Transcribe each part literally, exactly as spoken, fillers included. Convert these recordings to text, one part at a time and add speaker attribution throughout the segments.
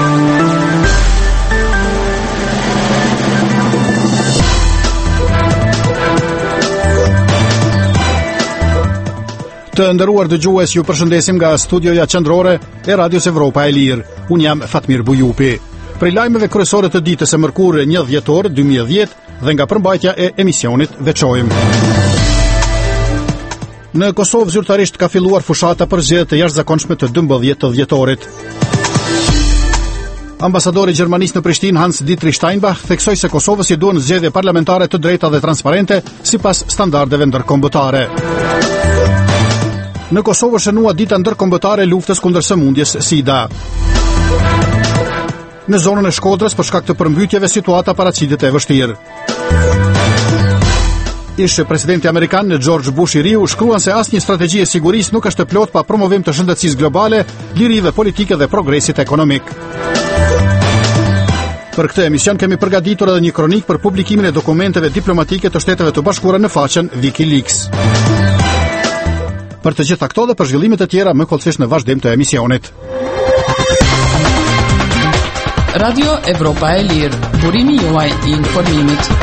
Speaker 1: Të nderuar dëgjues, ju përshëndesim nga studioja qendrore e Radios Evropa e Lirë. Unë jam Fatmir Bujupi. Prej lajmeve kryesore të ditës së mërkurë një dhjetor dy mijë e dhjetë dhe nga përmbajtja e emisionit veçojmë. Në Kosovë zyrtarisht ka filluar fushata për zgjedhjet të jashtëzakonshme të dymbëdhjetë të dhjetorit. Ambasadori gjermanisë në Prishtinë Hans Dietrich Steinbach theksoi se Kosovës i duhen zgjedhje parlamentare të drejta dhe transparente sipas standardeve ndërkombëtare. Në Kosovë shënua dita ndërkombëtare e luftës kundër sëmundjes SIDA. Në zonën e Shkodrës, për shkak të përmbytjeve, situata paraqitet e vështirë. Ish presidenti amerikan George Bush i riu shkruan se asnjë strategji e sigurisë nuk është e plot pa promovim të shëndetësisë globale, lirive politike dhe progresit ekonomik. Për këtë emision kemi përgatitur edhe një kronik për publikimin e dokumenteve diplomatike të Shteteve të Bashkuara në faqen WikiLeaks. Për të gjitha këto dhe për zhvillimet e tjera më kollësisht në vazhdim të emisionit.
Speaker 2: Radio Evropa e Lirë, burimi juaj i informimit.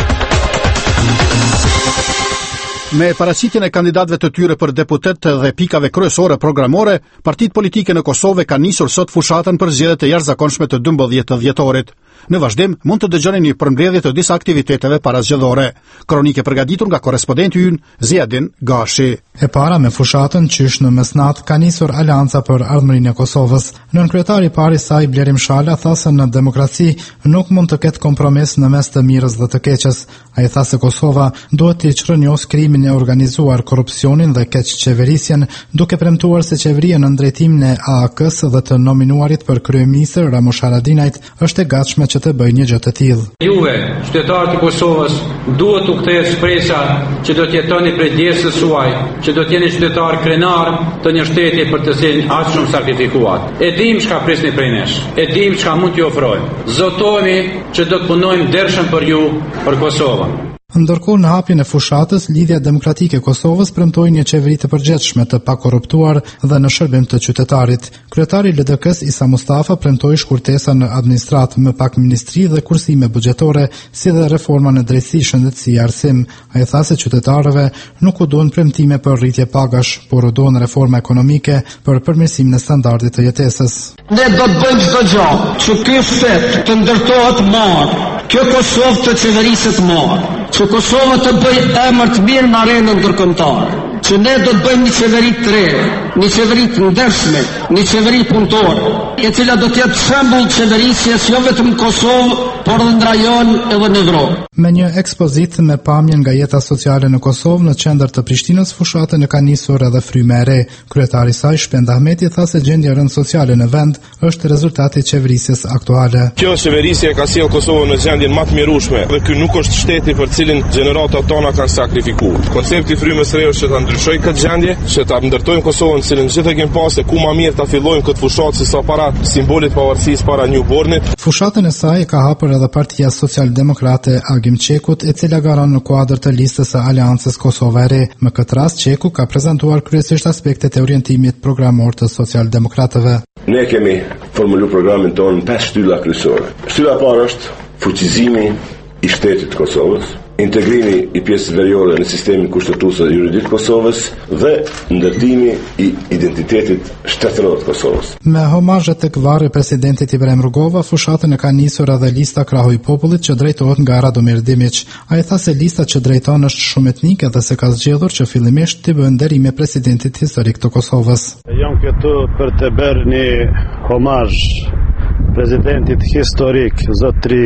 Speaker 1: Me paraqitjen e kandidatëve të tyre për deputet dhe pikave kryesore programore, partitë politike në Kosovë kanë nisur sot fushatën për zgjedhjet e jashtëzakonshme të dymbëdhjetë të dhjetorit. Në vazhdim, mund të dëgjoni një përmbledhje të disa aktiviteteve parazgjedhore. Kronikë përgatitur nga korrespondenti ynë Ziadin Gashi.
Speaker 3: E para me fushatën qysh në mesnat ka nisur Alianca për Ardhmërinë e Kosovës. Nën kryetari i parë i saj Blerim Shala tha se në demokraci nuk mund të ketë kompromis në mes të mirës dhe të keqes. Ai tha se Kosova duhet të çrënjos krimin e organizuar, korrupsionin dhe keqçeverisjen, duke premtuar se qeveria në ndrejtimin e A A K-s dhe të nominuarit për kryeministër Ramush Haradinajt është e gatshme që të bëjë një gjë të tillë.
Speaker 4: Juve, qytetarët e Kosovës, duhet u kthehet shpresa që do të jetoni prej djesës suaj, që do të jeni qytetar krenar të një shteti për të cilin aq shumë sakrifikuat. E dim çka prisni prej nesh. E dim çka mund t'ju ofrojmë. Zotohemi që do të punojmë dershëm për ju, për Kosovën.
Speaker 3: Ndërkohë në hapjen e fushatës, Lidhja Demokratike e Kosovës premtoi një qeveri të përgjithshme të pakorruptuar dhe në shërbim të qytetarit. Kryetari L D K-s Isa Mustafa premtoi shkurtesa në administratë, më pak ministri dhe kursime buxhetore, si dhe reforma në drejtësi, shëndetësi e arsim. Ai tha se qytetarëve nuk u duan premtime për rritje pagash, por u duan reforma ekonomike për përmirësimin e standardit të jetesës.
Speaker 5: Ne do të bëjmë çdo gjë që ky shtet të ndërtohet marrë, kjo Kosovë të qeveriset marrë, që Kosova të bëj emër të mirë në arenën ndërkombëtare, që ne do të bëjmë një qeveri të re, një qeveri të ndershme, një qeveri punëtore, e cila do të jetë shembull qeverisjes jo vetëm në Kosovë, por edhe në rajon edhe në Evropë.
Speaker 3: Me një ekspozitë me pamje nga jeta sociale në Kosovë në qendër të Prishtinës, fushatën e ka nisur edhe fryma e re. Kryetari i saj Shpend Ahmeti tha se gjendja rënd sociale në vend është rezultati i qeverisjes aktuale.
Speaker 6: Kjo qeverisje ka sjellë Kosovën në gjendjen më të mirueshme dhe ky nuk është shteti për cilin gjeneratat tona kanë sakrifikuar. Koncepti i frymës së re është që ta ndryshojë këtë gjendje, që ta ndërtojmë Kosovën cilën gjithë e kemi pasë, ku më mirë ta fillojmë këtë fushatë se sa para simbolit pavarësisë para Newbornit.
Speaker 3: Fushatën e saj ka hapur edhe Partia Social-Demokrate Agim Qekut, e cila garon në kuadër të listës së Aleancës Kosova e Re. Në këtë rast Qeku ka prezantuar kryesisht aspektet e orientimit programor të social-demokratëve.
Speaker 7: Ne kemi formuluar programin tonë në pesë shtylla kryesore. Shtylla e parë është fuqizimi i shtetit të Kosovës, integrimi i pjesës veriore në sistemin kushtetues dhe juridik të Kosovës dhe ndërtimi i identitetit shtetëror të Kosovës.
Speaker 3: Me homazhe tek varri presidentit Ibrahim Rugova, fushatën e ka nisur edhe lista Krahu i Popullit që drejtohet nga Radomir Dimić. Ai tha se lista që drejton është shumë etnike dhe se ka zgjedhur që fillimisht të bëjë nderime presidentit historik të Kosovës.
Speaker 8: Jam këtu për të bërë një homazh presidentit historik, zotri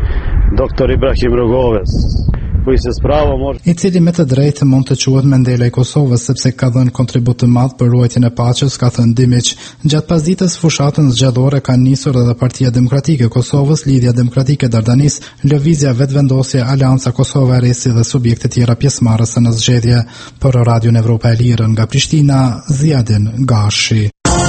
Speaker 8: doktor Ibrahim Rugovës,
Speaker 3: i cili me të drejtë mund të quhet Mandela i Kosovës sepse ka dhënë kontribut të madh për ruajtjen e paqes, ka thënë Dimić. Gjatë pasdites fushatën zgjedhore ka nisur edhe Partia Demokratike e Kosovës, Lidhja Demokratike e Dardanis, Lëvizja Vetvendosje, Aleanca Kosova e Re dhe subjekte tjera pjesëmarrëse në zgjedhje. Për Radion Evropa e Lirë nga Prishtina, Ziadin Gashi.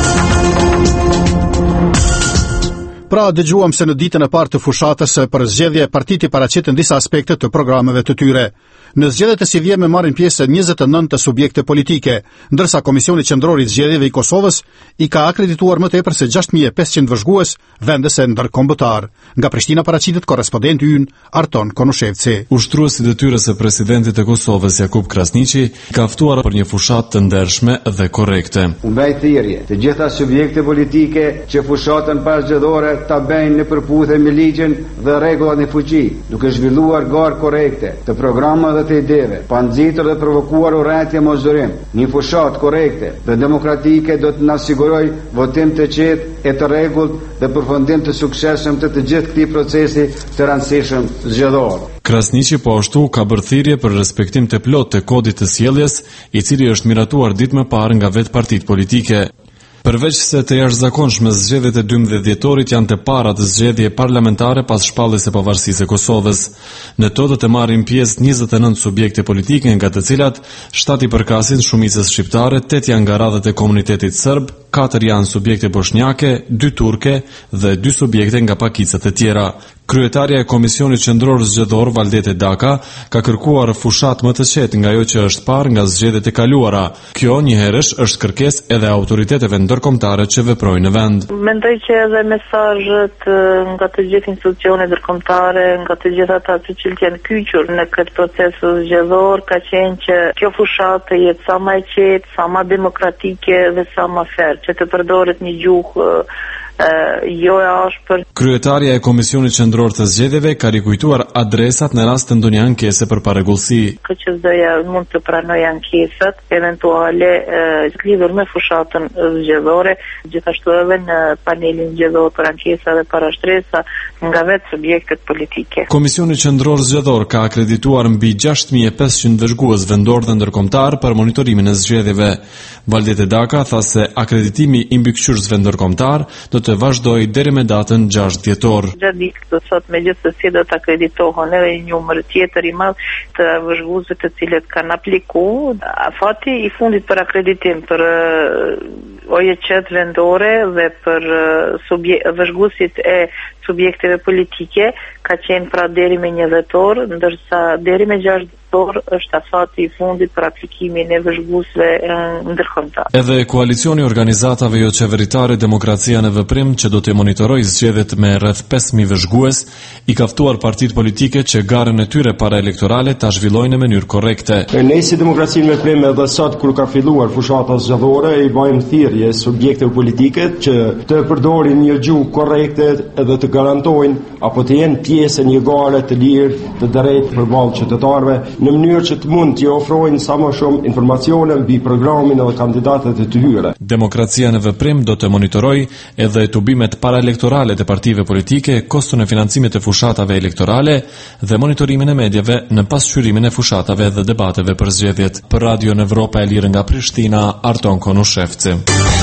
Speaker 1: Pra dëgjuam se në ditën e parë të fushatës për zgjedhje partitë paraqitën disa aspekte të programeve të tyre. Në zgjedhjet e sivjeme marrin pjesë njëzet e nëntë subjekte politike, ndërsa Komisioni Qendror i Zgjedhjeve i Kosovës i ka akredituar më tepër se gjashtë mijë e pesëqind vëzhgues vendese ndërkombëtar. Nga Prishtina paraqitet korrespondenti ynë Arton Konushevci.
Speaker 9: Ushtruesi i detyrës së presidentit të Kosovës Jakub Krasniqi ka ftuar për një fushatë të ndershme dhe korrekte.
Speaker 10: U mbaj thirrje të gjitha subjekte politike që fushatën pasgjidhore ta bëjnë në përputhje me ligjin dhe rregullat e fuqi, duke zhvilluar garë korrekte të programave dhe të ideve, pa nxitur dhe provokuar urrëtie mosdorim. Një fushatë korrekte dhe demokratike do të na siguroj votim të qetë e të rregullt dhe përfundim të suksesshëm të të gjithë këtij procesi të rëndësishëm zgjedhor.
Speaker 9: Krasniqi po ashtu ka bërë thirrje për respektim të plotë të kodit të sjelljes, i cili është miratuar ditë më parë nga vetë partitë politike. Përveç se të jashtëzakonshme zgjedhjet e dymbëdhjetë dhjetorit janë të parat zgjedhje parlamentare pas shpalljes së pavarësisë së Kosovës. Në to do të marrin pjesë njëzet e nëntë subjekte politike, nga të cilat shtatë i përkasin shumicës shqiptare, tetë janë nga radhët e komunitetit serb, katër janë subjekte bosnjake, dy turke dhe dy subjekte nga pakicat e tjera. Kryetaria e Komisionit Qendror Zgjedhor Valdete Daka ka kërkuar fushat më të qetë nga ajo që është parë nga zgjedhjet e kaluara. Kjo njëherësh është kërkesë edhe autoriteteve ndërkombëtare që veprojnë në vend.
Speaker 11: Mendoj që edhe mesazhet nga të gjithë institucionet ndërkombëtare, nga të gjithë ata të cilët janë kyçur në këtë proces zgjedhor, ka qenë që kjo fushatë jetë sa më e qetë, sa më demokratike dhe sa më fair, që të përdoret një gjuhë Uh, jo e ashpër.
Speaker 9: Kryetaria e Komisionit Qendror të Zgjedhjeve ka rikujtuar adresat në rast të ndonjë ankese për paregullsi.
Speaker 11: K Q S D-ja mund të pranojë ankesat eventuale uh, lidhur me fushatën zgjedhore, gjithashtu edhe në panelin zgjedhor për ankesa dhe parashtresa nga vetë subjektet politike.
Speaker 9: Komisioni Qendror Zgjedhor ka akredituar mbi gjashtë mijë e pesëqind vëzhgues vendor dhe ndërkombëtar për monitorimin e zgjedhjeve. Valdete Daka tha se akreditimi i mbikëqyrësve ndërkombëtar do të vazhdoj deri me datën gjashtë dhjetor.
Speaker 11: Gjatë ditës së sot megjithëse do të akreditohen edhe një numër tjetër i madh të vëzhguesve të cilët kanë aplikuar. Fati i fundit për akreditim për O J Q-t vendore dhe për vëzhguesit e subjekteve politike ka qenë pra deri me një dhjetor, ndërsa deri me gjashtë dhjetor është afati i fundit për aplikimin e vëzhguesve ndërkombëtar.
Speaker 9: Edhe koalicioni i organizatave jo qeveritare Demokracia në Veprim, që do të monitorojë zgjedhjet me rreth pesë mijë vëzhgues, i ka ftuar partitë politike që garën e tyre paraelektorale ta zhvillojnë në mënyrë korrekte.
Speaker 12: Ne si Demokracia në Veprim edhe sot kur ka filluar fushata zgjedhore i bëjmë thirrje subjekteve politike që të përdorin një gjuhë korrekte edhe të garantojnë apo të jenë pjesë e një gare të lirë të drejtë përballë qytetarëve, në mënyrë që të mund t'i ofrojnë sa më shumë informacione mbi programin dhe kandidatët e tyre.
Speaker 9: Demokracia në Veprim do të monitorojë edhe tubimet paraelektorale të partive politike, koston e financimit të fushatave elektorale dhe monitorimin e medjave në pasqyrimin e fushatave dhe debateve për zgjedhjet. Për Radio në Evropa e Lirë nga Prishtina, Arton Konushevci.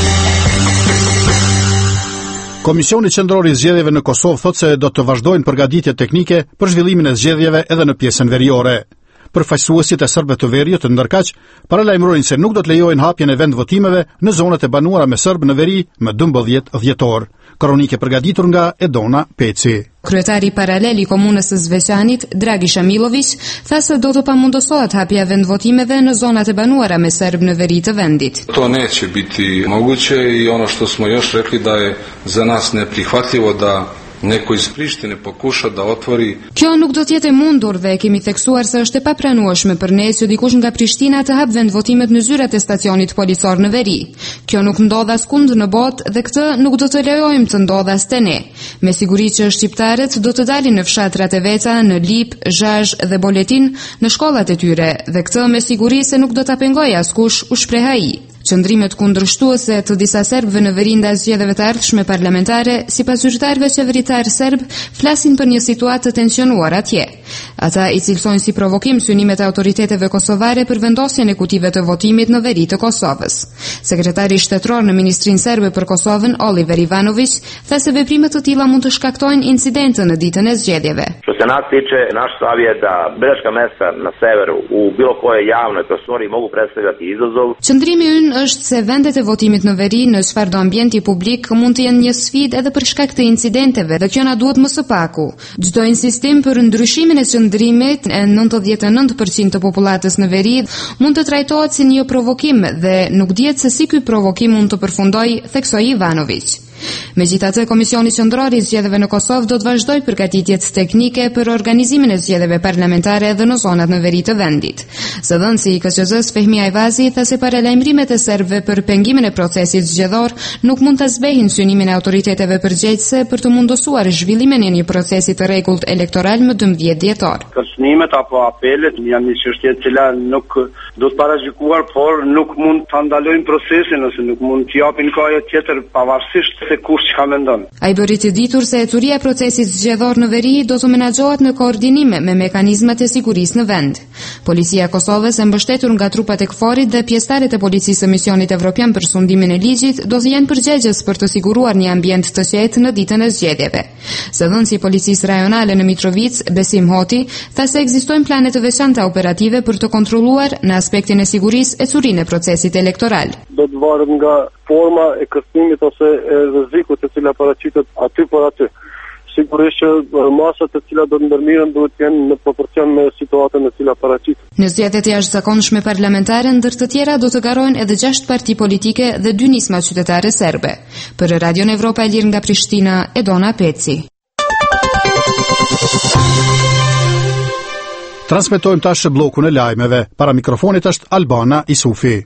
Speaker 1: Komisioni Qendror i Zgjedhjeve në Kosovë thotë se do të vazhdojnë përgatitjet teknike për zhvillimin e zgjedhjeve edhe në pjesën veriore. Përfaqësuesit e serbëve të veriut të ndërkaq paralajmërojnë se nuk do të lejojnë hapjen e vendvotimeve në zonat e banuara me serbë në veri më dymbëdhjetë dhjetor. Kronike përgatitur nga Edona Peci.
Speaker 13: Kryetari paralel i komunës së Zveçanit, Dragi Shamilović, tha se do të pamundosohet hapja vendvotimeve në zonat e banuara me serbë në veri të vendit.
Speaker 14: To neće biti moguće i ono što smo još rekli da je za nas neprihvatljivo da neko iz Prištine pokuša da otvori.
Speaker 13: Kjo nuk do të jetë e mundur dhe kemi theksuar se është e papranueshme për ne që dikush nga Prishtina të hap vendvotimet në zyrat e stacionit policor në veri. Kjo nuk ndodh askund në botë dhe këtë nuk do të lejojmë të ndodh as te ne. Me siguri që shqiptarët do të dalin në fshatrat e veta, në Lip, Zhazh dhe Boletin, në shkollat e tyre dhe këtë me siguri se nuk do ta pengojë askush, u shpreh ai. Qëndrimet kundërshtuese të disa serbëve në veri ndaj zgjedhjeve të ardhshme parlamentare, sipas zyrtarëve qeveritar serb, flasin për një situatë të tensionuar atje. Ata i cilësojnë si provokim synimet e autoriteteve kosovare për vendosjen e kutive të votimit në veri të Kosovës. Sekretari shtetror në Ministrinë Serbe për Kosovën, Oliver Ivanović, tha se veprime të tilla mund të shkaktojnë incidente në ditën e zgjedhjeve.
Speaker 15: Što se nas tiče, naš savjet da biračka mesta na severu u bilo kojoj javnoj prostoriji mogu predstavljati izazov.
Speaker 13: Qëndrimi ynë është se vendet e votimit në veri në çfarëdo ambienti publik mund të jenë një sfidë edhe për shkak të incidenteve, dhe kjo na duhet më së paku. Çdo insistim për ndryshimin e qëndrimit e nëntëdhjetë e nëntë përqind të popullatës në veri mund të trajtohet si një provokim dhe nuk dihet se si ky provokim mund të përfundojë, theksoi Ivanović. Megjithatë, Komisioni Qendror i Zgjedhjeve në Kosovë do të vazhdojë përgatitjet teknike për organizimin e zgjedhjeve parlamentare edhe në zonat në veri të vendit. Zëdhënësi i K Q Z-s Fehmi Ajvazi tha se paralajmërimet e serbëve për pengimin e procesit zgjedhor nuk mund të zbehin synimin e autoriteteve përgjegjëse për të mundësuar zhvillimin e një procesi të rregullt elektoral më dymbëdhjetë dhjetor.
Speaker 16: Kërcënimet apo apelet janë një çështje e cila nuk do të paraqykuar, por nuk mund të ndalojnë procesin ose nuk mund të japin kohë tjetër pavarësisht se kush çka mendon.
Speaker 13: Ai bëri të ditur se ecuria e procesit zgjedhor në veri do të menaxhohet në koordinim me mekanizmat e sigurisë në vend. Policia e Kosovës, e mbështetur nga trupat e KFOR-it dhe pjesëtarët e policisë së misionit evropian për sundimin e ligjit, do të jenë përgjegjës për të siguruar një ambient të qetë në ditën e zgjedhjeve. Zëdhënësi i policisë rajonale në Mitrovic, Besim Hoti, tha se ekzistojnë plane të veçanta operative për të kontrolluar në aspektin e sigurisë ecurinë e procesit elektoral.
Speaker 17: Do të varet nga forma e kërcënimit ose e rrezikut të cila paraqitet aty por aty. Sigurisht që masat të cilat do të ndërmirën duhet të jenë në proporcion me situatën e cila paraqitet.
Speaker 13: Në zgjedhjet e jashtëzakonshme parlamentare, ndër të tjera do të garojnë edhe gjashtë parti politike dhe dy nisma qytetare serbe. Për Radion Evropa e Lirë nga Prishtina, Edona Peci.
Speaker 1: Transmetojmë tash bllokun e lajmeve. Para mikrofonit është Albana Isufi.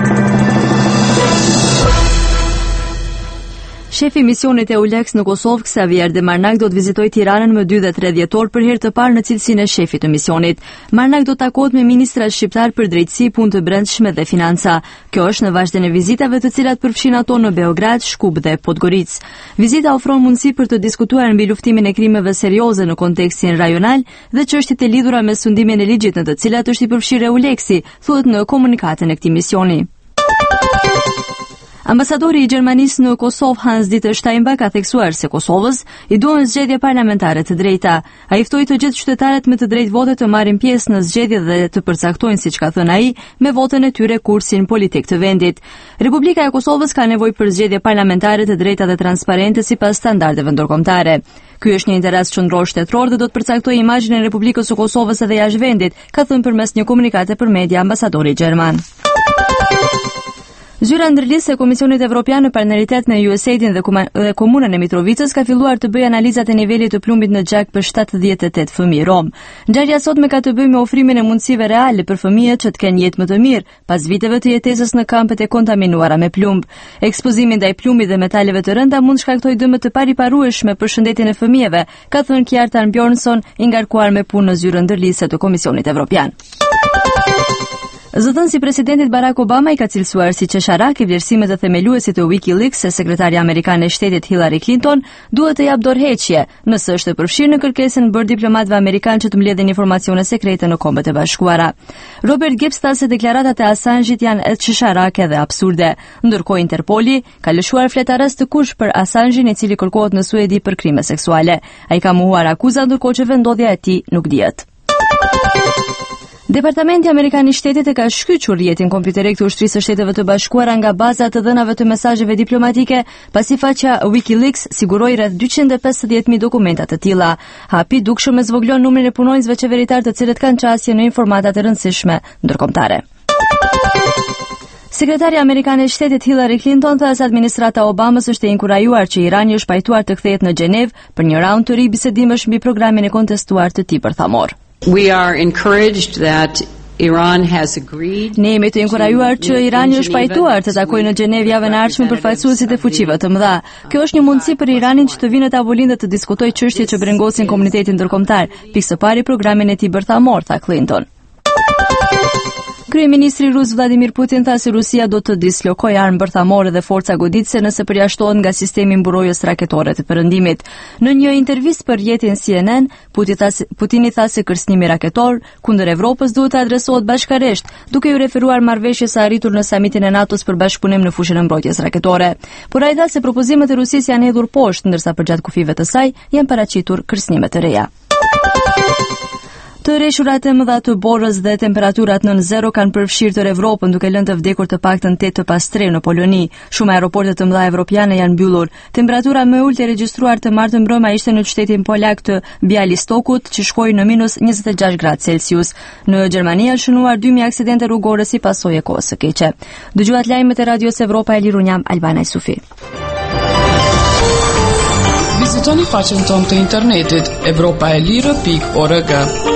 Speaker 18: Shefi i misionit e Eulex në Kosovë, Xavier Demarnak, do të vizitojë Tiranën më dy dhe tre dhjetor për herë të parë në cilësinë e shefit të misionit. Marnak do të takohet me ministrat shqiptar për drejtësi, punë të brendshme dhe financa. Kjo është në vazhdim e vizitave të cilat përfshin ato në Beograd, Shkup dhe Podgoricë. Vizita ofron mundësi për të diskutuar mbi luftimin e krimeve serioze në kontekstin rajonal dhe çështjet e lidhura me sundimin e ligjit në të cilat është i përfshirë Eulexi, thuhet në komunikatën e këtij misioni. Ambasadori i Gjermanisë në Kosovë, Hans-Dieter Steinbach, ka theksuar se Kosovës i duhen zgjedhje parlamentare të drejta. Ai ftoi të gjithë qytetarët me të drejtë vote të marrin pjesë në zgjedhje dhe të përcaktojnë, siç ka thënë ai, me votën e tyre kursin politik të vendit. Republika e Kosovës ka nevojë për zgjedhje parlamentare të drejta dhe transparente sipas standardeve ndërkombëtare. Ky është një interes qendror shtetëror dhe do të përcaktojë imazhin e Republikës së Kosovës edhe jashtë vendit, ka thënë përmes një komunikati për media ambasadori gjerman. Zyra ndërlidhëse e Komisionit Evropian në partneritet me U S A I D-in dhe, dhe komunën e Mitrovicës ka filluar të bëjë analizat e nivelit të plumbit në gjak për shtatëdhjetë e tetë fëmijë rom. Ngjarja sotme ka të bëjë me ofrimin e mundësive reale për fëmijët që të kenë jetë më të mirë pas viteve të jetesës në kampet e kontaminuara me plumb. Ekspozimi ndaj plumbit dhe metaleve të rënda mund shkaktojë dëme të pariparueshme për shëndetin e fëmijëve, ka thënë Kjartan Bjornsson, i ngarkuar me punë në zyrën ndërlidhëse të Komisionit Evropian. Zëdhënësi presidentit Barack Obama i ka cilësuar si qesharak i vlerësimet e themeluesit të WikiLeaks se sekretarja amerikane e shtetit Hillary Clinton duhet të jap dorëheqje nëse është e përfshirë në kërkesën bërë diplomatëve amerikanë që të mbledhin informacione sekrete në Kombet e Bashkuara. Robert Gibbs tha se deklaratat e Assange-it janë edhe qesharake dhe absurde. Ndërkohë Interpoli ka lëshuar flet arrest të kush për Assange-in, i cili kërkohet në Suedi për krime seksuale. Ai ka mohuar akuzat, ndërkohë që vendodhja e tij nuk dihet. Departamenti Amerikan i Shtetit e ka shkyqur rrjetin kompjuterik të Ushtrisë së Shteteve të Bashkuara nga baza të dhënave të mesazheve diplomatike, pasi faqja WikiLeaks siguroi rreth dyqind e pesëdhjetë mijë dokumenta të tilla. Hapi dukshëm e zvoglon numrin e punonjësve qeveritar të cilët kanë qasje në informata të rëndësishme ndërkombëtare. Sekretarja amerikane e Shtetit Hillary Clinton tha se administrata Obamas është e inkurajuar që Irani është pajtuar të kthehet në Gjenevë për një raund të ri bisedimesh mbi programin e kontestuar të tij bërthamor.
Speaker 19: We are encouraged that Iran has agreed.
Speaker 18: Ne jemi të inkurajuar që Irani është pajtuar të takojë në Gjenevë javën e ardhshme për përfaqësuesit e fuqive të mëdha. Kjo është një mundësi për Iranin që të vinë në tavolinë dhe të diskutojë çështjet që brengosin komunitetin ndërkombëtar, pikë së pari programin e tij bërthamor, tha Clinton. Kryeministri rus Vladimir Putin tha se Rusia do të dislokojë armë bërthamore dhe forca goditëse nëse përjashtohen nga sistemi mburojës raketore të Perëndimit. Në një intervistë për rrjetin C N N, Putini tha se kërcënimi raketor kundër Evropës duhet të adresohet bashkërisht, duke u referuar marrëveshjes së arritur në samitin e NATO-s për bashkëpunim në fushën e mbrojtjes raketore. Por ai tha se propozimet e Rusisë janë hedhur poshtë, ndërsa përgjatë kufive të saj janë paraqitur kërcënime të reja. Të rreshurat e mëdha të borës dhe temperaturat nën zero kanë përfshirë tërë Evropën, duke lënë të vdekur të paktën tetë të pastre në Poloni. Shumë aeroporte të mëdha evropiane janë mbyllur. Temperatura më e ulët e regjistruar të martë mbrëmja ishte në qytetin polak të Bialystokut, që shkoi në minus njëzet e gjashtë gradë Celsius. Në Gjermani janë shënuar dy mijë aksidente rrugore si pasojë e kohës së keqe. Dëgjuat lajmet e Radios Evropa e Lirë, jam Albana Sufi.
Speaker 2: Vizitoni faqen tonë të internetit evropaelire pikë org.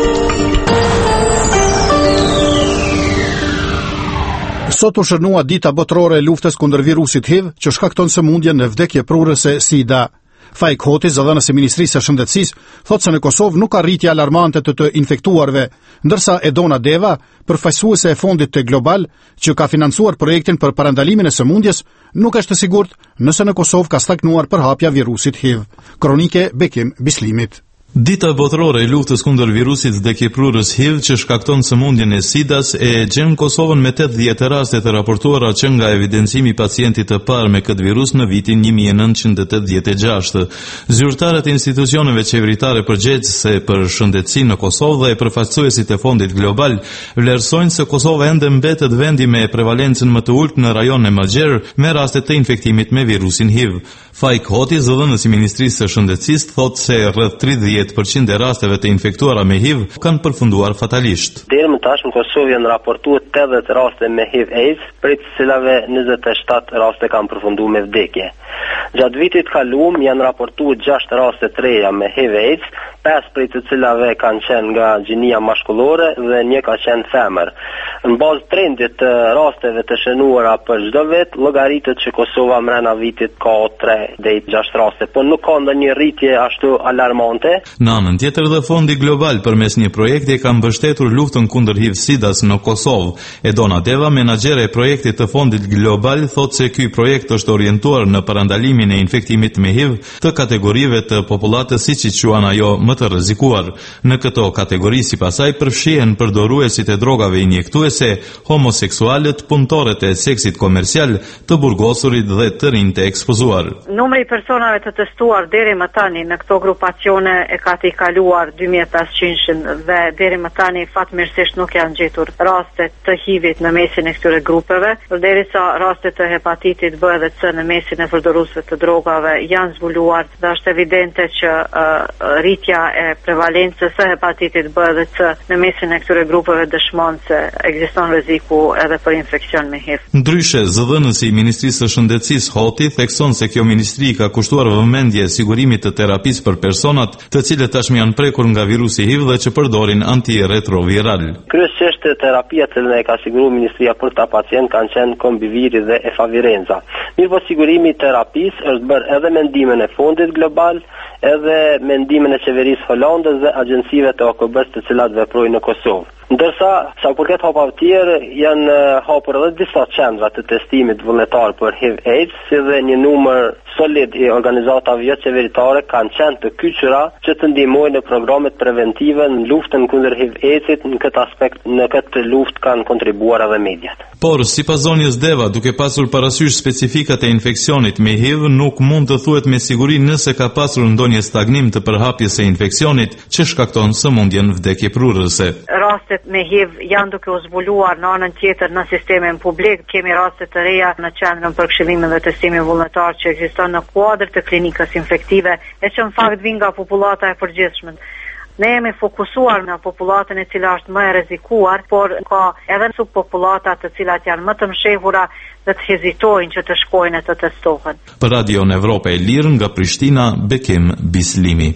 Speaker 1: Sot u shërnua dita botërore e luftës kundër virusit H I V, që shkakton sëmundjen në vdekje prurëse SIDA. Faik Hoti, zëdhënës e Ministrisë së Shëndetësisë, thotë se në Kosovë nuk ka rritje alarmante të të infektuarve, ndërsa Edona Deva, përfaqësuese e fondit të global që ka financuar projektin për parandalimin e sëmundjes, nuk është e sigurt nëse në Kosovë ka stagnuar përhapja virusit H I V. Kronike Bekim Bislimit.
Speaker 20: Dita botërore e luftës kundër virusit vdekjeprurës H I V që shkakton sëmundjen e SIDA-s e gjen Kosovën me tetëdhjetë raste të raportuara që nga evidencimi i pacientit të parë me këtë virus në vitin një mijë e nëntëqind e tetëdhjetë e gjashtë. Zyrtarët e institucioneve qeveritare përgjegjëse për shëndetësinë në Kosovë dhe përfaqësuesit e fondit global vlerësojnë se Kosova ende mbetet vendi me prevalencën më të ulët në rajonin e Magjer me raste të infektimit me virusin H I V. Faik Hoti, zëdhënës i Ministrisë së Shëndetësisë, thotë se rreth tridhjetë përqind e rasteve të infektuara me H I V kanë përfunduar fatalisht.
Speaker 21: Deri më tash në Kosovë janë raportuar tetëdhjetë raste me H I V AIDS, prej të cilave njëzet e shtatë raste kanë përfunduar me vdekje. Gjatë vitit kaluar janë raportuar gjashtë raste të reja me H I V AIDS, pesë prej të cilave kanë qenë nga gjinia mashkullore dhe një ka qenë femër. Në bazë trendit të rasteve të shënuara për çdo vit, llogaritet që Kosova mrena vitit ka tre deri gjashtë raste, por nuk ka ndonjë rritje ashtu alarmante.
Speaker 20: Në anën tjetër dhe Fondi Global përmes një projekti ka mbështetur luftën kundër H I V-SIDA-s në Kosovë. Edona Deva, menaxhere e projektit të Fondit Global, thotë se ky projekt është orientuar në parandalimin e infektimit me H I V të kategorive të popullatës siç i quajnë ajo më të rrezikuar. Në këto kategori sipas saj përfshihen përdoruesit e drogave injektuese, homoseksualët, punëtorët e seksit komercial, të burgosurit dhe të rinjtë e ekspozuar.
Speaker 11: Numri i personave të testuar deri më tani në këto grupacione e ka të i kaluar dy mijë e pesëqind dhe deri më tani fatmirësisht nuk janë gjetur raste të H I V-it në mesin e këtyre grupeve, përderisa raste të hepatitit B dhe C në mesin e përdoruesve të drogave janë zbuluar dhe është evidente që uh, rritja e prevalencës së hepatitit B dhe C në mesin e këtyre grupeve dëshmon se ekziston rreziku edhe për infeksion me H I V.
Speaker 20: Ndryshe, zëdhënësi i Ministrisë së Shëndetësisë Hoti thekson se kjo ministri ka kushtuar vëmendje sigurimit të terapisë për personat të cilët tashmë janë prekur nga virusi H I V dhe që përdorin antiretroviral.
Speaker 21: Kryesisht terapia që ne ka siguruar Ministria për ta pacient kanë qenë kombiviri dhe efavirenza. Mirë po sigurimi i terapisë është bërë edhe me ndihmën e Fondit Global, edhe me ndihmën e qeverisë holandeze dhe agjencive të O K B-s të cilat veprojnë në Kosovë. Ndërsa, sa përket hapave të tjerë, janë hapur edhe disa qendra të testimit vullnetar për H I V AIDS, si dhe një numër solid i organizatave jo qeveritare kanë qenë të kyçura që të ndihmojnë në programet preventive në luftën kundër H I V AIDS-it. Në këtë aspekt, në këtë luftë kanë kontribuar edhe mediat.
Speaker 20: Por, sipas zonjës Deva, duke pasur parasysh specifikat e infeksionit me H I V, nuk mund të thuhet me siguri nëse ka pasur ndonjë stagnim të përhapjes së infeksionit që shkakton sëmundjen vdekjeprurëse.
Speaker 11: Rastet me H I V janë duke u zbuluar në anën tjetër në sistemin publik. Kemi raste të reja në qendrën për këshillimin dhe testimin vullnetar që ekziston në kuadër të klinikës infektive, e që në fakt vijnë nga popullata e përgjithshme. Ne jemi fokusuar në popullatën e cila është më e rrezikuar, por ka edhe subpopulata të cilat janë më të mshehura dhe të hezitojnë që të shkojnë e të testohen.
Speaker 20: Për Radion Evropa e Lirë nga Prishtina, Bekim Bislimi.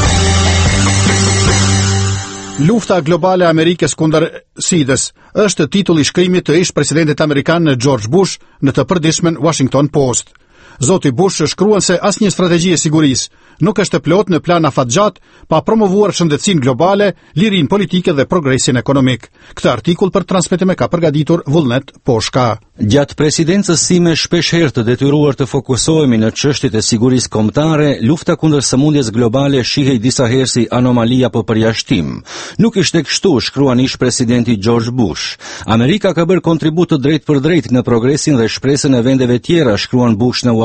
Speaker 1: Lufta globale e Amerikës kundër SIDA-s është titulli i shkrimit të ish presidentit amerikan George Bush në të përditshmen Washington Post. Zoti Bush shkruan se asnjë strategji e sigurisë nuk është e plot në plan afatgjat pa promovuar shëndetësinë globale, lirinë politike dhe progresin ekonomik. Këtë artikull për transmetim e ka përgatitur Vullnet Poshka.
Speaker 22: Gjatë presidencës sime shpesh herë të detyruar të fokusohemi në çështjet e sigurisë kombëtare, lufta kundër sëmundjes globale shihej disa herë si anomali apo përjashtim. Nuk ishte kështu, shkruan ish presidenti George Bush. Amerika ka bërë kontribut të drejtë për drejtë në progresin dhe shpresën e vendeve tjera, shkruan Bush në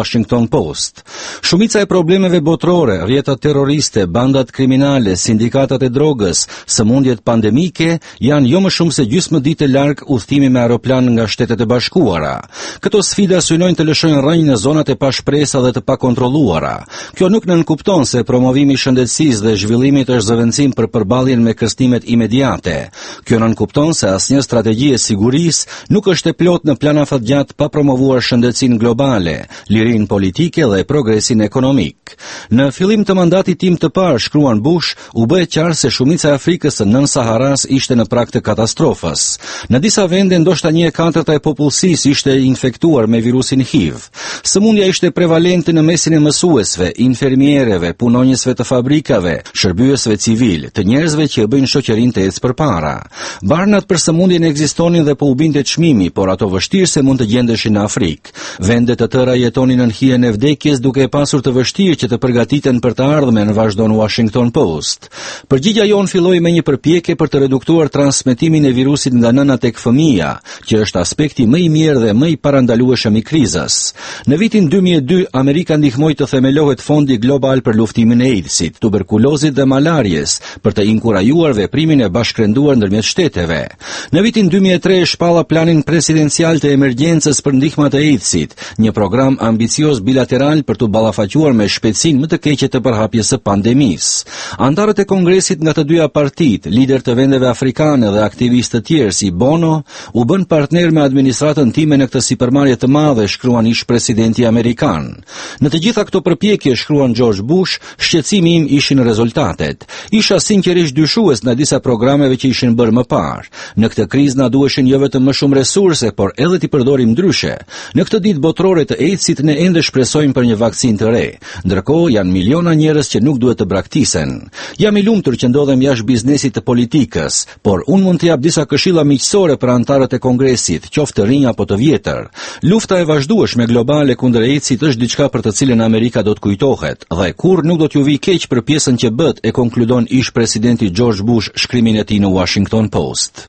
Speaker 22: Washington Post. Shumica e problemeve botërore, rrjetat terroriste, bandat kriminale, sindikatat e drogës, sëmundjet pandemike janë jo më shumë se gjysmë ditë larg udhëtimi me aeroplan nga Shtetet e Bashkuara. Këto sfida synojnë të lëshojnë rrënjë në zonat e pashpresa dhe të pakontrolluara. Kjo nuk nënkupton se promovimi i shëndetësisë dhe zhvillimit është zëvendësim për përballjen me kërstimet imediate. Kjo nënkupton se asnjë strategji e sigurisë nuk është e plot në plan afatgjat pa promovuar shëndetësinë globale, lirinë politike dhe progresin ekonomik. Në fillim të mandatit tim të parë, shkruan Bush, u bë qartë se shumica e Afrikës së nën-Saharas ishte në prag të katastrofës. Në disa vende ndoshta një e katërta e popullsisë ishte infektuar me virusin H I V. Sëmundja ishte prevalente në mesin e mësuesve, infermierëve, punonjësve të fabrikave, shërbyesve civil, të njerëzve që bëjnë shoqërinë të ecë përpara. Barnat për sëmundjen ekzistonin dhe po u binte çmimi, por ato vështirëse mund të gjendeshin në Afrikë. Vende të tëra jetonin në hijen e vdekjes duke pasur të vështirë që të përgatiten për të ardhmen, vazhdon Washington Post. Përgjigja jonë filloi me një përpjekje për të reduktuar transmetimin e virusit nga nëna tek fëmia, që është aspekti më i mirë dhe më i parandalueshëm i krizës. Në vitin dy mijë e dy, Amerika ndihmoi të themelohet Fondi Global për luftimin e AIDS-it, tuberkulozit dhe malarijes, për të inkurajuar veprimin e bashkërenduar ndërmjet shteteve. Në vitin dy mijë e tre shpalla planin presidencial të emergjencës për ndihmë të AIDS-it, një program ambicioz bilateral për të ballafaquar me shpejtësinë më të keqe të përhapjes së pandemisë. Antarët e Kongresit nga të dyja partitë, lider të vendeve afrikane dhe aktivistë të tjerë si Bono, u bën partner me administratën time në këtë sipërmarrje të madhe, shkruan ish presidenti amerikan. Në të gjitha këto përpjekje, shkruan George Bush, shqetësimi im ishin rezultatet. Isha sinqerisht dyshues në disa programeve që ishin bërë më parë. Në këtë krizë na duheshin jo vetëm më shumë resurse, por edhe t'i përdorim ndryshe. Në këtë ditë botërore të AIDS-it ne ende shpresojmë për një vaksinë të re. Ndërkohë janë miliona njerëz që nuk duhet të braktisen. Jam i lumtur që ndodhem jashtë biznesit të politikës, por unë mund të jap disa këshilla miqësore për antarët e Kongresit, qoftë të rinj apo të vjetër. Lufta e vazhdueshme globale kundër AIDS-it është diçka për të cilën Amerika do të kujtohet, dhe kurrë nuk do t'ju vijë keq për pjesën që bët, e konkludon ish presidenti George Bush shkrimin e tij në Washington Post.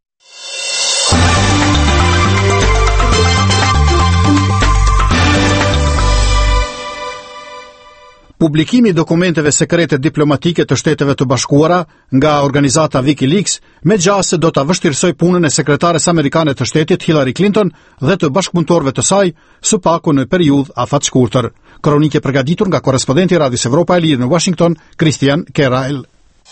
Speaker 1: Publikimi i dokumenteve sekrete diplomatike të Shteteve të Bashkuara nga organizata WikiLeaks me gjase do ta vështirësoj punën e sekretares amerikane të shtetit Hillary Clinton dhe të bashkëpunëtorëve të saj, së paku në periudhë afatshkurtër. Kronikë e përgatitur nga korrespondenti i Radios Evropa e Lirë në Washington, Christian Kerail.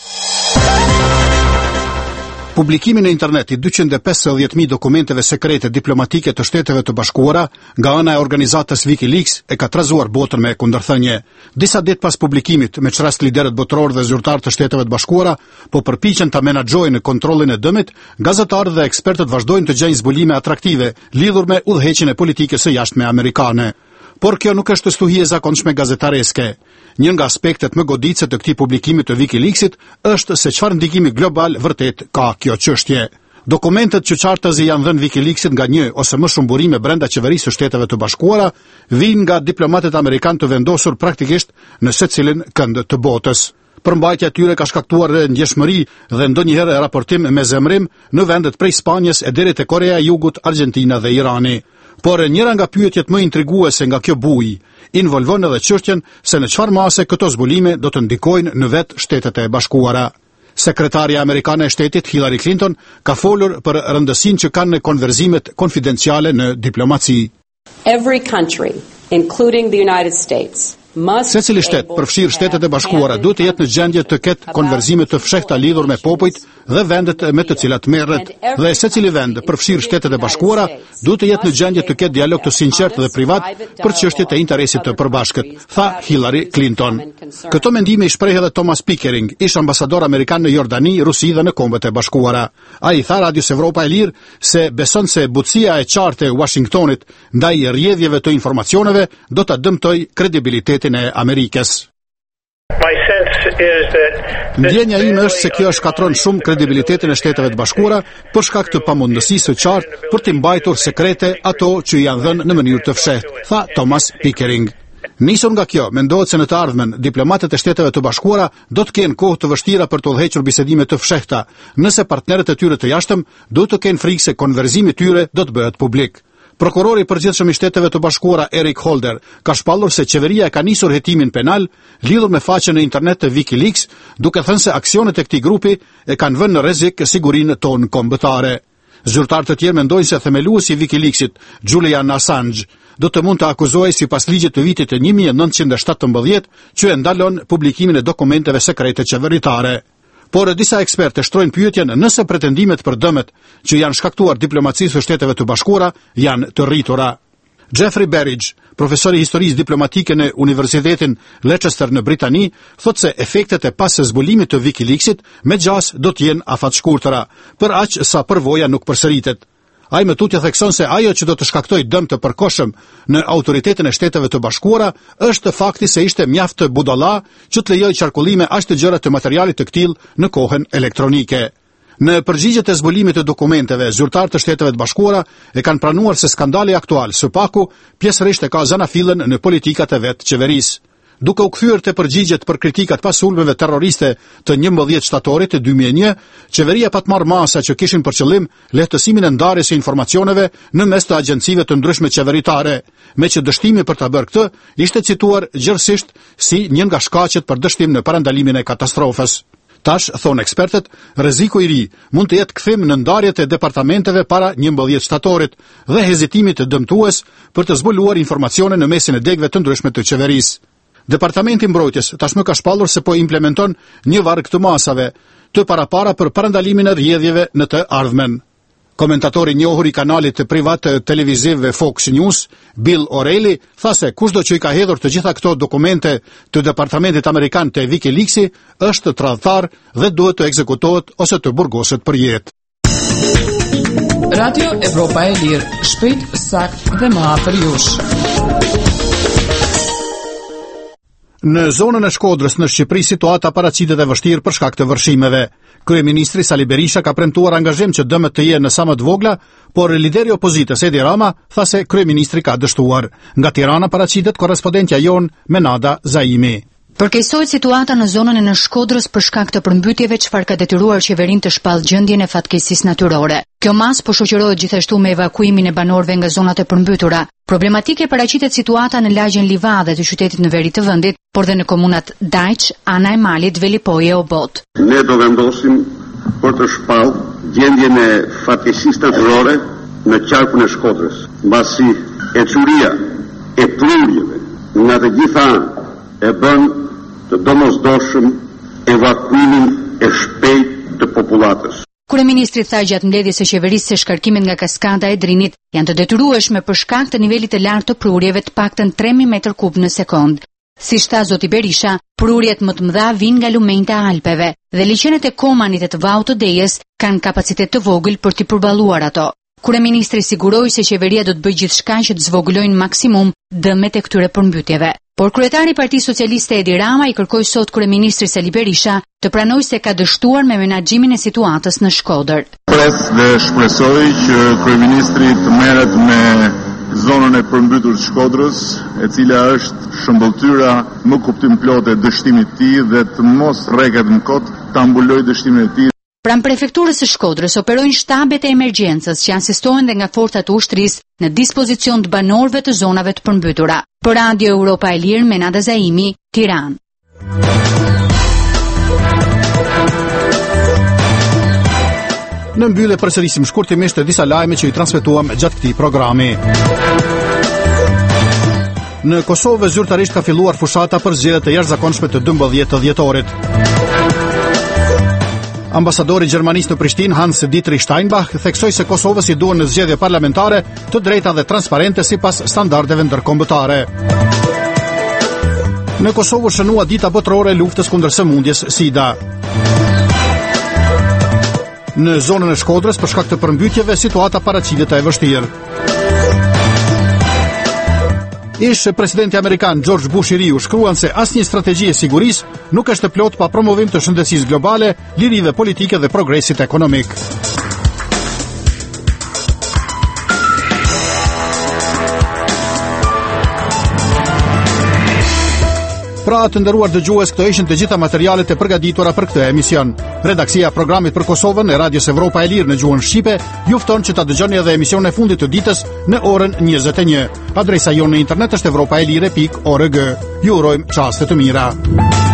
Speaker 1: Publikimin në internet i dyqind e pesëdhjetë mijë dokumenteve sekrete diplomatike të Shteteve të Bashkuara nga ana e organizatës WikiLeaks e ka trazuar botën me kundërthënie. Disa ditë pas publikimit, me çrast liderët botëror dhe zyrtarë të Shteteve të Bashkuara po përpiqen ta menaxhojnë kontrollin e dëmit, gazetarët dhe ekspertët vazhdojnë të gjejnë zbulime atraktive lidhur me udhëheqjen e politikës së jashtme amerikane. Por kjo nuk është stuhie zakonshme gazetareske. Një nga aspektet më goditëse të këtij publikimi të WikiLeaksit është se çfarë ndikimi global vërtet ka kjo çështje. Dokumentet që qartëzi janë dhënë WikiLeaksit nga një ose më shumë burime brenda qeverisë së Shteteve të Bashkuara vijnë nga diplomatët amerikanë të vendosur praktikisht në secilin kënd të botës. Përmbajtja e tyre ka shkaktuar ndjeshmëri dhe ndonjëherë raportim me zemrim në vendet prej Spanjës e deri te Korea e Jugut, Argentina dhe Irani. Por njëra nga pyetjet më intriguese nga kjo bujë involvon edhe çështjen se në çfarë mase këto zbulime do të ndikojnë në vetë Shtetet e Bashkuara. Sekretaria amerikane e shtetit Hillary Clinton ka folur për rëndësinë që kanë konverzimet konfidenciale në diplomaci.
Speaker 4: Every country, including the United States,
Speaker 1: secili shtet, përfshirë Shtetet e Bashkuara, duhet të jetë në gjendje të ketë konverzime të fshehta lidhur me popujt dhe vendet me të cilat merret, dhe secili vend, përfshirë Shtetet e Bashkuara, duhet të jetë në gjendje të ketë dialog të sinqertë dhe privat për çështjet e interesit të përbashkët, tha Hillary Clinton. Këto mendime i shpreh edhe Thomas Pickering, ish ambasador amerikan në Jordani, Rusi dhe në Kombet e Bashkuara. Ai tha Radios Evropa e Lirë se beson se butësia e qartë e Washingtonit ndaj rrjedhjeve të informacioneve do ta dëmtoj kredibilitetin e Amerikës. Ndjenja ime është se kjo shkatron shumë kredibilitetin e Shteteve të Bashkuara për shkak të pamundësisë së qartë për të mbajtur sekrete ato që janë dhënë në mënyrë të fshehtë, tha Thomas Pickering. Nisur nga kjo, mendohet se në të ardhmen diplomatët e Shteteve të Bashkuara do të kenë kohë të vështira për të udhëhequr bisedime të fshehta, nëse partnerët e tyre të jashtëm do të kenë frikë se konverzimi i tyre do të bëhet publik. Prokurori i përgjithshëm i Shteteve të Bashkuara Eric Holder ka shpallur se qeveria e ka nisur hetimin penal lidhur me faqen në internet të WikiLeaks, duke thënë se aksionet e këtij grupi e kanë vënë në rrezik sigurinë tonë kombëtare. Zyrtar të tjerë mendojnë se themeluesi i WikiLeaksit, Julian Assange, do të mund të akuzohej sipas ligjit të vitit të një mijë e nëntëqind e shtatëmbëdhjetë, që e ndalon publikimin e dokumenteve sekrete qeveritare. Por disa ekspertë shtrojnë pyetjen nëse pretendimet për dëmet që janë shkaktuar diplomacisë së Shteteve të Bashkuara janë të rritura. Jeffrey Berridge, profesor i historisë diplomatike në Universitetin Leicester në Britani, thotë se efektet e pas së zbulimit të WikiLeaksit me gjas do të jenë afatshkurtëra, për aq sa përvoja nuk përsëritet. Ai më tutje thekson se ajo që do të shkaktojë dëm të përkohshëm në autoritetin e Shteteve të Bashkuara është fakti se ishte mjaft të budalla që të lejojë qarkullime aq të gjëra të materialit të këtill në kohën elektronike. Në përgjigjet e zbulimit të dokumenteve, zyrtarët të Shteteve të Bashkuara e kanë pranuar se skandali aktual së paku pjesërisht e ka zanafillën në politikat e vet qeverisë. Duke u kthyer te përgjigjet për kritikat pas sulmeve terroriste të njëmbëdhjetë shtatorit të dy mijë e një, qeveria pa të marrë masa që kishin për qëllim lehtësimin e ndarjes së informacioneve në mes të agjencive të ndryshme qeveritare, me që dështimi për ta bërë këtë ishte cituar gjërësisht si një nga shkaqet për dështim në parandalimin e katastrofës. Tash, thonë ekspertët, rreziku i ri mund të jetë kthim në ndarjet e departamenteve para njëmbëdhjetë shtatorit dhe hezitimit të dëmtues për të zbuluar informacione në mesin e degëve të ndryshme të qeverisë. Departamenti i Mbrojtjes tashmë ka shpallur se po implementon një varg të masave të parapara për parandalimin e rrjedhjeve në të ardhmen. Komentatori i njohur i kanalit të privat të televizivëve Fox News, Bill O'Reilly, tha se kushdo që i ka hedhur të gjitha këto dokumente të departamentit amerikan të WikiLeaksi është tradhtar dhe duhet të ekzekutohet ose të burgoset për jetë.
Speaker 2: Radio Evropa e Lirë, shpejt, sakt dhe më afër jush.
Speaker 1: Në zonën e Shkodrës në Shqipëri situata paraqitet e vështirë për shkak të vërshimeve. Kryeministri Sali Berisha ka premtuar angazhim që dëmet të jenë në sa më të vogla, por lideri i opozitës Edi Rama tha se kryeministri ka dështuar. Nga Tirana paraqitet korrespondentja jon Menada Zaimi.
Speaker 5: Përkeqësohet situata në zonën e në Shkodrës për shkak të përmbytjeve çfarë ka detyruar qeverinë të shpallë gjendjen e fatkeqësisë natyrore. Kjo mas po shoqërohet gjithashtu me evakuimin e banorëve nga zonat e përmbytura. Problematike paraqitet situata në lagjen Livadhe të qytetit në veri të vendit, por dhe në komunat Dajç, Ana e Malit, Velipoje, Obot.
Speaker 6: Ne do vendosim për të shpallë gjendjen e fatkeqësisë natyrore në qarkun e Shkodrës, mbasi e çuria e plurjeve nga të gjitha e bën të domosdoshëm evakuimin e shpejt të popullatës.
Speaker 5: Kryeministri tha gjatë mbledhjes së qeverisë se shkarkimet nga kaskada e Drinit janë të detyrueshme për shkak të nivelit të lartë të prurjeve të paktën tre mijë metër kub në sekond. Siç tha zoti Berisha, prurjet më të mëdha vijnë nga lumenjtë e Alpeve dhe liqenet e Komanit e të Vallë të Dejës kanë kapacitet të vogël për t'i përballuar ato. Kryeministri siguroi se qeveria do të bëjë gjithçka që të zvogëlojnë maksimum dëmet e këtyre përmbytjeve. Por kryetari i Partisë Socialiste Edi Rama i kërkoi sot kryeministrit Sali Berisha të pranojë se ka dështuar me menaxhimin e situatës në Shkodër.
Speaker 23: Pres dhe shpresoj që kryeministri të merret me zonën e përmbytur të Shkodrës, e cila është shëmbëltyra më kuptimplot e dështimit të tij dhe të mos rreket në kot ta mbulojë dështimin e tij.
Speaker 5: Pranë prefekturës së Shkodrës operojnë shtabet e emergjencës që asistohen dhe nga forcat e ushtrisë në dispozicion të banorëve të zonave të përmbytura. Për Radio Europa e Lirë, Menada Zaimi, Tiranë.
Speaker 1: Në mbyllje përsërisim shkurtimisht disa lajme që i transmetuam gjatë këtij programi. Në Kosovë zyrtarisht ka filluar fushata për zgjedhjet e jashtëzakonshme të dymbëdhjetë të dhjetorit. Ambasadori gjermanisë në Prishtinë, Hans Dietrich Steinbach, theksoi se Kosovës i duhen në zgjedhje parlamentare të drejta dhe transparente sipas standardeve ndërkombëtare. Në Kosovë shënua dita botërore e luftës kundër sëmundjes SIDA. Në zonën e Shkodrës, për shkak të përmbytjeve, situata paraqitet e vështirë. Ish presidenti amerikan George Bush i riu shkruan se asnjë strategji e sigurisë nuk është e plot pa promovim të shëndetësisë globale, lirive politike dhe progresit ekonomik. Pra të nderuar dëgjues, këto ishin të gjitha materialet e përgatitura për këtë emision. Redaksia e programit për Kosovën e Radios Evropa e Lirë në gjuhën shqipe ju fton që ta dëgjoni edhe emisionin e fundit të ditës në orën njëzet e një. Adresa jonë në internet është evropaelire pikë org. Ju urojmë çaste të mira.